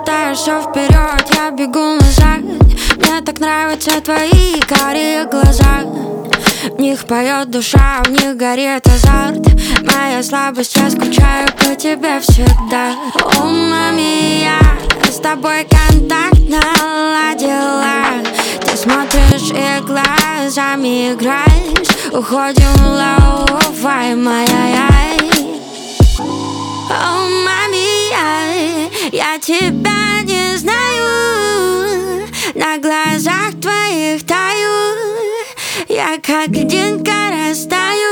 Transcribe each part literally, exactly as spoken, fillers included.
улетаешь все вперед, я бегу назад. Мне так нравятся твои карие глаза. В них поет душа, в них горит азарт. Моя слабость, я скучаю по тебе всегда. О, мами, я с тобой контакт наладила. Ты смотришь и глазами играешь. Уходим в лоу-фай, моя. О, мами, я, я тебя не знаю. На глазах твоих таю. Я как льдинка растаю.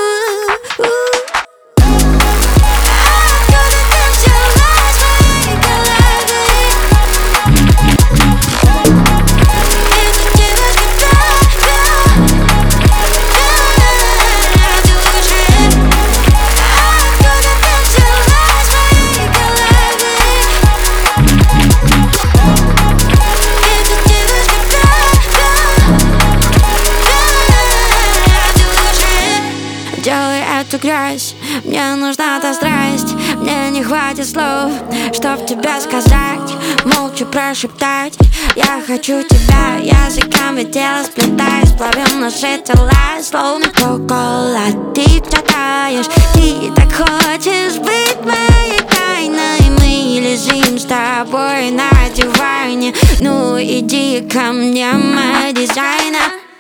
Делай эту грязь, мне нужна та страсть. Мне не хватит слов, чтоб тебе сказать, молча прошептать. Я хочу тебя, языками тело сплетаясь. Плавим наши тела, словно кока-кола. Ты все таешь, ты так хочешь быть моей тайной. Мы лежим с тобой на диване. Ну иди ко мне, мой дизайнер.